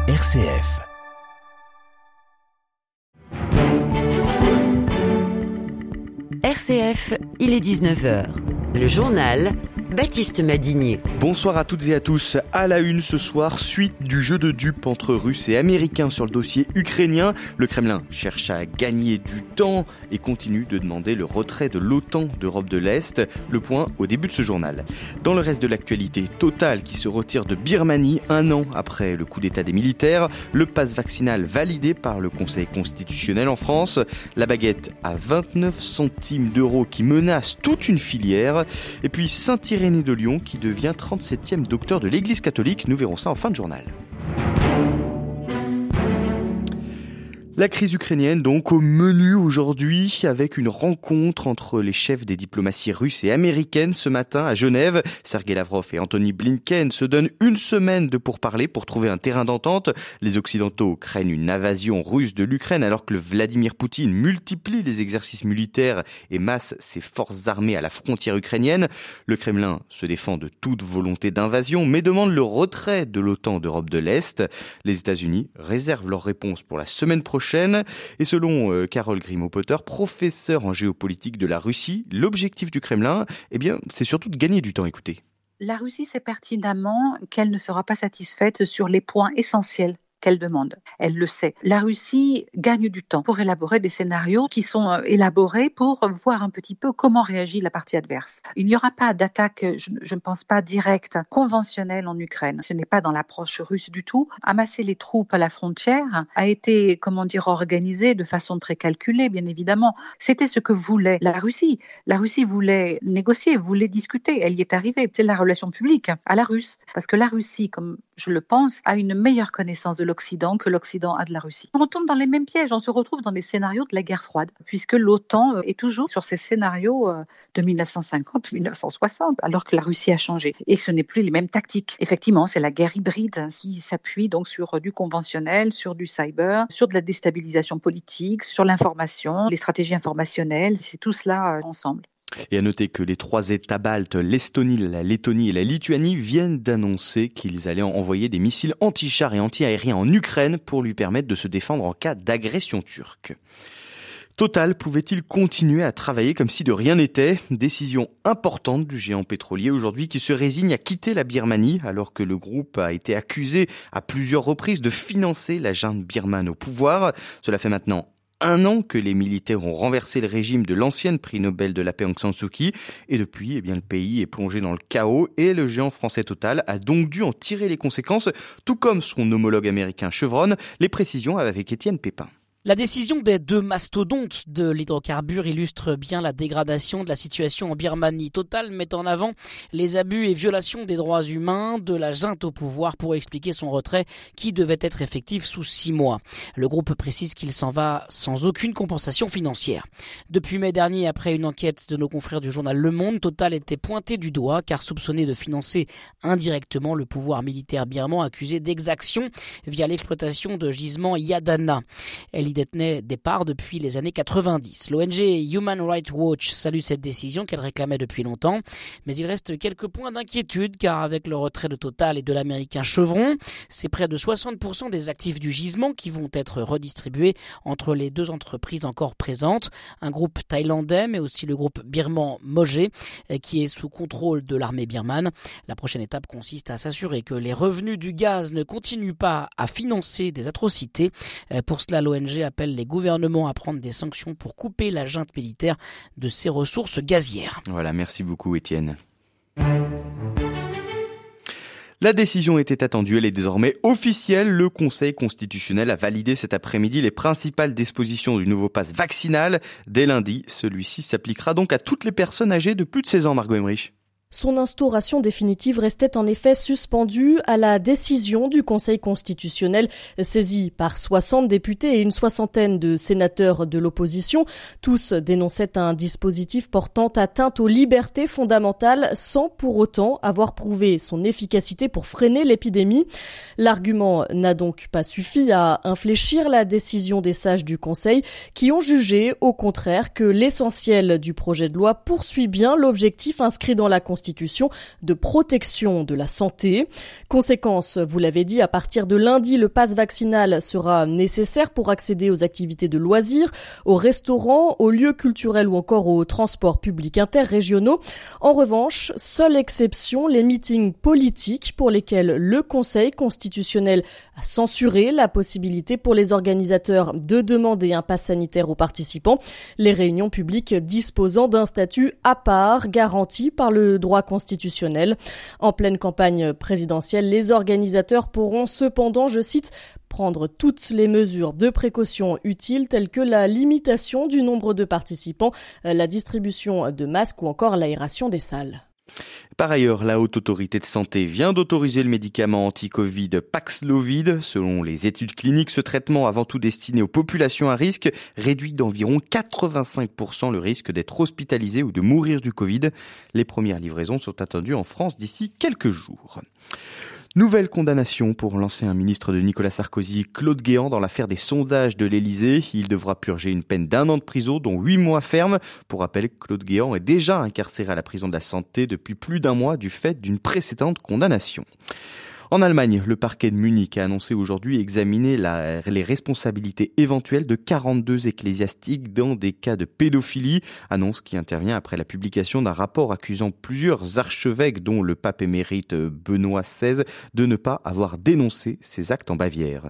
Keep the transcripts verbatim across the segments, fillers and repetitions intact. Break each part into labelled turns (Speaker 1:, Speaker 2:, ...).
Speaker 1: R C F.
Speaker 2: R C F, il est dix-neuf heures. Le journal, Baptiste Madinier.
Speaker 3: Bonsoir à toutes et à tous. À la une ce soir, suite du jeu de dupes entre Russes et Américains sur le dossier ukrainien. Le Kremlin cherche à gagner du temps et continue de demander le retrait de l'OTAN d'Europe de l'Est. Le point au début de ce journal. Dans le reste de l'actualité, Total qui se retire de Birmanie un an après le coup d'état des militaires. Le pass vaccinal validé par le Conseil constitutionnel en France. La baguette à vingt-neuf centimes d'euros qui menace toute une filière. Et puis Saint-Irénée de Lyon qui devient trente-septième docteur de l'Église catholique. Nous verrons ça en fin de journal. La crise ukrainienne donc au menu aujourd'hui avec une rencontre entre les chefs des diplomaties russes et américaines ce matin à Genève. Sergei Lavrov et Antony Blinken se donnent une semaine de pourparlers pour trouver un terrain d'entente. Les Occidentaux craignent une invasion russe de l'Ukraine alors que Vladimir Poutine multiplie les exercices militaires et masse ses forces armées à la frontière ukrainienne. Le Kremlin se défend de toute volonté d'invasion mais demande le retrait de l'OTAN d'Europe de l'Est. Les États-Unis réservent leur réponse pour la semaine prochaine. Et selon euh, Carole Grimaud-Potter, professeure en géopolitique de la Russie, l'objectif du Kremlin, eh bien, c'est surtout de gagner du temps. Écoutez.
Speaker 4: La Russie sait pertinemment qu'elle ne sera pas satisfaite sur les points essentiels qu'elle demande. Elle le sait. La Russie gagne du temps pour élaborer des scénarios qui sont élaborés pour voir un petit peu comment réagit la partie adverse. Il n'y aura pas d'attaque, je, je ne pense pas directe, conventionnelle en Ukraine. Ce n'est pas dans l'approche russe du tout. Amasser les troupes à la frontière a été, comment dire, organisé de façon très calculée, bien évidemment. C'était ce que voulait la Russie. La Russie voulait négocier, voulait discuter. Elle y est arrivée. C'est la relation publique à la Russe. Parce que la Russie, comme je le pense, a une meilleure connaissance de l'Occident que l'Occident a de la Russie. On retombe dans les mêmes pièges, on se retrouve dans des scénarios de la guerre froide, puisque l'OTAN est toujours sur ces scénarios de dix-neuf cent cinquante à dix-neuf cent soixante, alors que la Russie a changé. Et ce n'est plus les mêmes tactiques. Effectivement, c'est la guerre hybride qui s'appuie donc sur du conventionnel, sur du cyber, sur de la déstabilisation politique, sur l'information, les stratégies informationnelles, c'est tout cela ensemble.
Speaker 3: Et à noter que les trois États baltes, l'Estonie, la Lettonie et la Lituanie, viennent d'annoncer qu'ils allaient envoyer des missiles anti-chars et anti-aériens en Ukraine pour lui permettre de se défendre en cas d'agression turque. Total pouvait-il continuer à travailler comme si de rien n'était ? Décision importante du géant pétrolier aujourd'hui qui se résigne à quitter la Birmanie alors que le groupe a été accusé à plusieurs reprises de financer la junte birmane au pouvoir. Cela fait maintenant un an que les militaires ont renversé le régime de l'ancienne prix Nobel de la paix Aung San Suu Kyi et depuis, eh bien, le pays est plongé dans le chaos et le géant français Total a donc dû en tirer les conséquences, tout comme son homologue américain Chevron. Les précisions avec Étienne Pépin.
Speaker 5: La décision des deux mastodontes de l'hydrocarbure illustre bien la dégradation de la situation en Birmanie. Total met en avant les abus et violations des droits humains de la junte au pouvoir pour expliquer son retrait qui devait être effectif sous six mois. Le groupe précise qu'il s'en va sans aucune compensation financière. Depuis mai dernier, après une enquête de nos confrères du journal Le Monde, Total était pointé du doigt car soupçonné de financer indirectement le pouvoir militaire birman accusé d'exaction via l'exploitation de gisements Yadana. Elle y détenait des parts depuis les années quatre-vingt-dix. L'O N G Human Rights Watch salue cette décision qu'elle réclamait depuis longtemps, mais il reste quelques points d'inquiétude car avec le retrait de Total et de l'américain Chevron, c'est près de soixante pour cent des actifs du gisement qui vont être redistribués entre les deux entreprises encore présentes, un groupe thaïlandais mais aussi le groupe birman Moje qui est sous contrôle de l'armée birmane. La prochaine étape consiste à s'assurer que les revenus du gaz ne continuent pas à financer des atrocités. Pour cela, l'O N G appelle les gouvernements à prendre des sanctions pour couper la junte militaire de ses ressources gazières.
Speaker 3: Voilà, merci beaucoup Étienne. La décision était attendue, elle est désormais officielle. Le Conseil constitutionnel a validé cet après-midi les principales dispositions du nouveau pass vaccinal. Dès lundi, celui-ci s'appliquera donc à toutes les personnes âgées de plus de seize ans, Margot Emmerich.
Speaker 6: Son instauration définitive restait en effet suspendue à la décision du Conseil constitutionnel saisi par soixante députés et une soixantaine de sénateurs de l'opposition. Tous dénonçaient un dispositif portant atteinte aux libertés fondamentales sans pour autant avoir prouvé son efficacité pour freiner l'épidémie. L'argument n'a donc pas suffi à infléchir la décision des sages du Conseil qui ont jugé au contraire que l'essentiel du projet de loi poursuit bien l'objectif inscrit dans la Constitution Constitution de protection de la santé. Conséquence, vous l'avez dit, à partir de lundi, le pass vaccinal sera nécessaire pour accéder aux activités de loisirs, aux restaurants, aux lieux culturels ou encore aux transports publics interrégionaux. En revanche, seule exception, les meetings politiques pour lesquels le Conseil constitutionnel a censuré la possibilité pour les organisateurs de demander un pass sanitaire aux participants. Les réunions publiques disposant d'un statut à part, garanti par le droit constitutionnel. En pleine campagne présidentielle, les organisateurs pourront cependant, je cite, prendre toutes les mesures de précaution utiles telles que la limitation du nombre de participants, la distribution de masques ou encore l'aération des salles.
Speaker 3: Par ailleurs, la Haute Autorité de Santé vient d'autoriser le médicament anti-Covid Paxlovid. Selon les études cliniques, ce traitement, avant tout destiné aux populations à risque, réduit d'environ quatre-vingt-cinq pour cent le risque d'être hospitalisé ou de mourir du Covid. Les premières livraisons sont attendues en France d'ici quelques jours. Nouvelle condamnation pour l'ancien ministre de Nicolas Sarkozy, Claude Guéant, dans l'affaire des sondages de l'Élysée. Il devra purger une peine d'un an de prison, dont huit mois ferme. Pour rappel, Claude Guéant est déjà incarcéré à la prison de la Santé depuis plus d'un mois du fait d'une précédente condamnation. En Allemagne, le parquet de Munich a annoncé aujourd'hui examiner la, les responsabilités éventuelles de quarante-deux ecclésiastiques dans des cas de pédophilie, annonce qui intervient après la publication d'un rapport accusant plusieurs archevêques, dont le pape émérite Benoît seize, de ne pas avoir dénoncé ces actes en Bavière.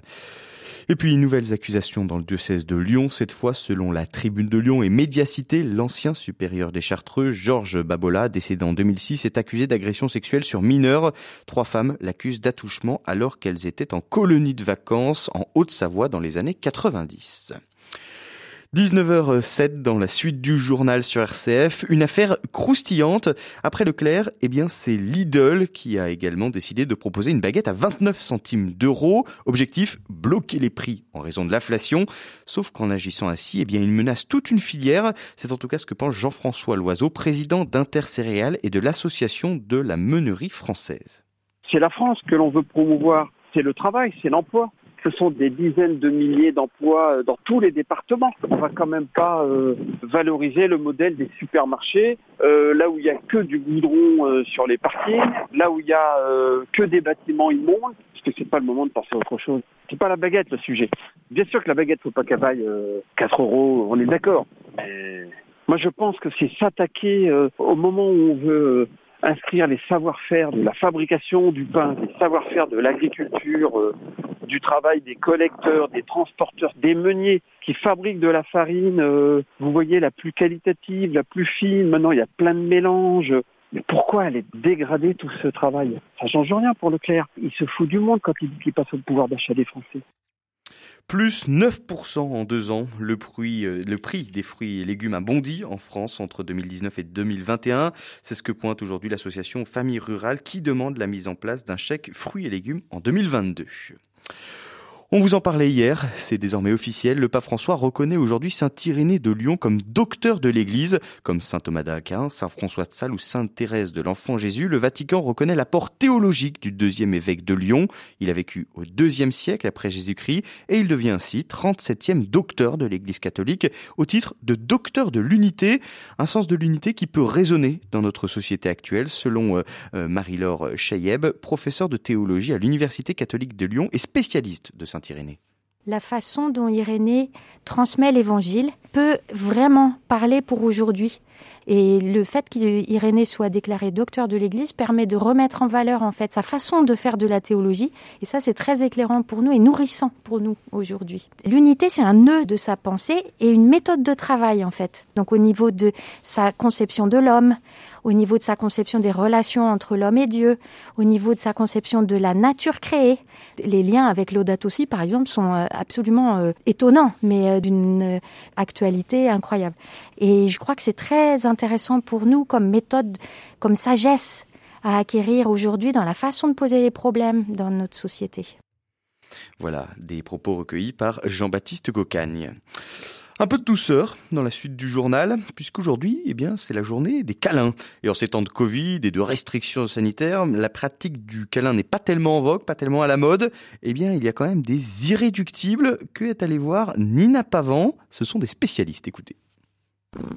Speaker 3: Et puis, nouvelles accusations dans le diocèse de Lyon. Cette fois, selon la Tribune de Lyon et Médiacité, l'ancien supérieur des Chartreux, Georges Babola, décédé en deux mille six, est accusé d'agression sexuelle sur mineurs. Trois femmes l'accusent d'attouchement alors qu'elles étaient en colonie de vacances en Haute-Savoie dans les années quatre-vingt-dix. dix-neuf heures sept dans la suite du journal sur R C F, une affaire croustillante. Après Leclerc, eh bien c'est Lidl qui a également décidé de proposer une baguette à vingt-neuf centimes d'euros. Objectif, bloquer les prix en raison de l'inflation. Sauf qu'en agissant ainsi, eh bien il menace toute une filière. C'est en tout cas ce que pense Jean-François Loiseau, président d'Intercéréales et de l'association de la meunerie française.
Speaker 1: C'est la France que l'on veut promouvoir. C'est le travail, c'est l'emploi. Ce sont des dizaines de milliers d'emplois dans tous les départements. On va quand même pas euh, valoriser le modèle des supermarchés, euh, là où il y a que du goudron euh, sur les parkings, là où il y a euh, que des bâtiments immondes, parce que c'est pas le moment de penser à autre chose. C'est pas la baguette le sujet. Bien sûr que la baguette, faut pas qu'elle vaille euh, quatre euros, on est d'accord. Mais moi je pense que c'est s'attaquer euh, au moment où on veut... Euh, inscrire les savoir-faire de la fabrication du pain, les savoir-faire de l'agriculture, euh, du travail des collecteurs, des transporteurs, des meuniers qui fabriquent de la farine, euh, vous voyez, la plus qualitative, la plus fine. Maintenant, il y a plein de mélanges. Mais pourquoi aller dégrader tout ce travail ? Ça change rien pour Leclerc. Il se fout du monde quand il dit qu'il passe au pouvoir d'achat des Français.
Speaker 3: Plus neuf pour cent en deux ans, le prix, le prix des fruits et légumes a bondi en France entre deux mille dix-neuf et deux mille vingt et un. C'est ce que pointe aujourd'hui l'association Famille Rurale qui demande la mise en place d'un chèque fruits et légumes en deux mille vingt-deux. On vous en parlait hier, c'est désormais officiel. Le pape François reconnaît aujourd'hui saint Irénée de Lyon comme docteur de l'Église. Comme saint Thomas d'Aquin, saint François de Sales ou sainte Thérèse de l'Enfant Jésus, le Vatican reconnaît l'apport théologique du deuxième évêque de Lyon. Il a vécu au deuxième siècle après Jésus-Christ et il devient ainsi trente-septième docteur de l'Église catholique au titre de docteur de l'unité. Un sens de l'unité qui peut résonner dans notre société actuelle, selon euh, euh, Marie-Laure Chayeb, professeure de théologie à l'Université catholique de Lyon et spécialiste de saint Irénée.
Speaker 7: La façon dont Irénée transmet l'évangile peut vraiment parler pour aujourd'hui. Et le fait qu'Irénée soit déclaré docteur de l'Église permet de remettre en valeur en fait sa façon de faire de la théologie. Et ça, c'est très éclairant pour nous et nourrissant pour nous aujourd'hui. L'unité, c'est un nœud de sa pensée et une méthode de travail en fait. Donc au niveau de sa conception de l'homme, au niveau de sa conception des relations entre l'homme et Dieu, au niveau de sa conception de la nature créée. Les liens avec Laudato Si, par exemple, sont absolument euh, étonnants, mais euh, d'une euh, actualité incroyable. Et je crois que c'est très intéressant pour nous comme méthode, comme sagesse à acquérir aujourd'hui dans la façon de poser les problèmes dans notre société.
Speaker 3: Voilà, des propos recueillis par Jean-Baptiste Cocagne. Un peu de douceur dans la suite du journal, puisqu'aujourd'hui, eh bien, c'est la journée des câlins. Et en ces temps de Covid et de restrictions sanitaires, la pratique du câlin n'est pas tellement en vogue, pas tellement à la mode. Eh bien, il y a quand même des irréductibles que est allée voir Nina Pavant. Ce sont des spécialistes, écoutez.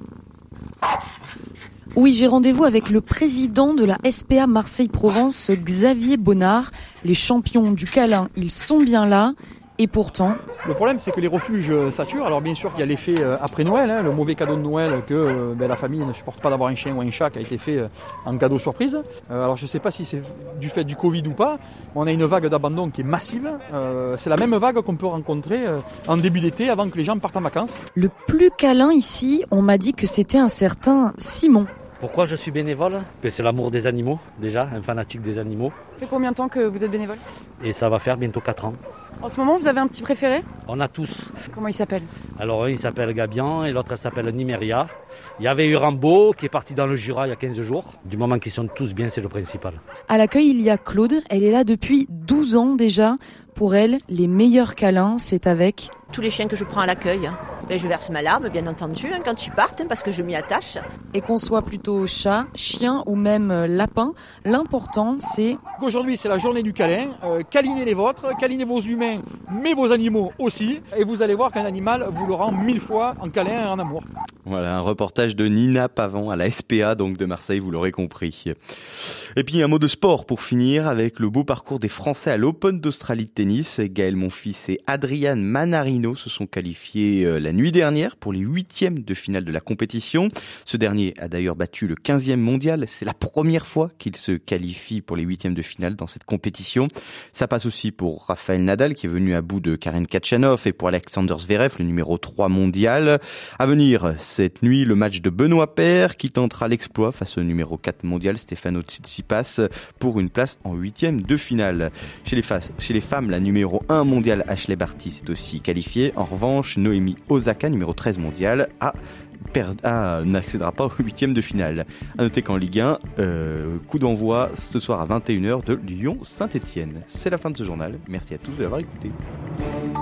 Speaker 8: Oui, j'ai rendez-vous avec le président de la S P A Marseille-Provence, Xavier Bonnard. Les champions du câlin, ils sont bien là. Et pourtant...
Speaker 9: Le problème, c'est que les refuges saturent. Alors bien sûr, il y a l'effet après Noël, hein, le mauvais cadeau de Noël que ben, la famille ne supporte pas d'avoir un chien ou un chat qui a été fait en cadeau surprise. Euh, alors je ne sais pas si c'est du fait du Covid ou pas. On a une vague d'abandon qui est massive. Euh, c'est la même vague qu'on peut rencontrer euh, en début d'été avant que les gens partent en vacances.
Speaker 8: Le plus câlin ici, on m'a dit que c'était un certain Simon.
Speaker 10: Pourquoi je suis bénévole ? C'est l'amour des animaux, déjà, un fanatique des animaux.
Speaker 11: Ça fait combien de temps que vous êtes bénévole ?
Speaker 10: Et ça va faire bientôt quatre ans.
Speaker 11: En ce moment, vous avez un petit préféré ?
Speaker 10: On a tous.
Speaker 11: Comment il s'appelle ?
Speaker 10: Alors, un il s'appelle Gabian et l'autre elle s'appelle Nimeria. Il y avait eu Rambo qui est parti dans le Jura il y a quinze jours. Du moment qu'ils sont tous bien, c'est le principal.
Speaker 8: À l'accueil, il y a Claude. Elle est là depuis douze ans déjà. Pour elle, les meilleurs câlins, c'est avec...
Speaker 12: Tous les chiens que je prends à l'accueil, ben, je verse ma larme, bien entendu, hein, quand ils partent, hein, parce que je m'y attache.
Speaker 8: Et qu'on soit plutôt chat, chien ou même lapin, l'important, c'est...
Speaker 9: Aujourd'hui, c'est la journée du câlin. Euh, câlinez les vôtres, câlinez vos humains, mais vos animaux aussi. Et vous allez voir qu'un animal vous le rend mille fois en câlin et en amour.
Speaker 3: Voilà, un reportage de Nina Pavant à la S P A donc de Marseille, vous l'aurez compris. Et puis un mot de sport pour finir avec le beau parcours des Français à l'Open d'Australie de tennis. Gaël Monfils et Adrian Manarino se sont qualifiés la nuit dernière pour les huitièmes de finale de la compétition. Ce dernier a d'ailleurs battu le quinzième mondial. C'est la première fois qu'il se qualifie pour les huitièmes de finale dans cette compétition. Ça passe aussi pour Rafael Nadal qui est venu à bout de Karen Khachanov et pour Alexander Zverev, le numéro trois mondial. À venir cette nuit, le match de Benoît Paire qui tentera l'exploit face au numéro quatre mondial Stefano Tsitsipas pour une place en huitième de finale. Chez les, fa- chez les femmes, la numéro un mondiale Ashley Barty s'est aussi qualifiée. En revanche, Naomi Osaka, numéro treize mondial, a Per- ah, n'accédera pas au huitième de finale. À noter qu'en Ligue un, euh, coup d'envoi ce soir à vingt et une heures de Lyon-Saint-Etienne. C'est la fin de ce journal. Merci à tous de l'avoir écouté.